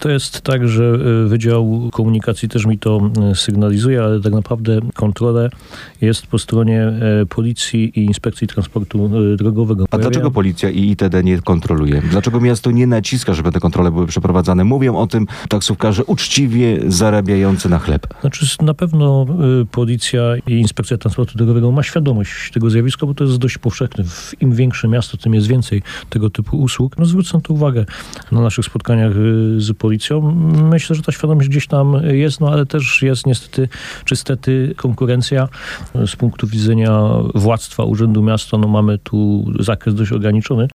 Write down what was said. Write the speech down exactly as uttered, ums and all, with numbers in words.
To jest tak, że Wydział Komunikacji też mi to sygnalizuje, ale tak naprawdę kontrola jest po stronie Policji i Inspekcji Transportu Drogowego. A dlaczego Policja i I T D nie kontroluje? Dlaczego miasto nie naciska, żeby te kontrole były przeprowadzane? Mówią o tym taksówkarze uczciwie zarabiający na chleb. Znaczy na pewno Policja i Inspekcja Transportu Drogowego ma świadomość tego zjawiska, bo to jest dość powszechne. Im większe miasto, tym jest więcej tego typu usług. No zwrócę na to uwagę na naszych spotkaniach z Policją. Myślę, że ta świadomość gdzieś tam jest, no ale też jest niestety czy stety konkurencja. Z punktu widzenia władztwa Urzędu Miasta, no mamy tu zakres dość ograniczony.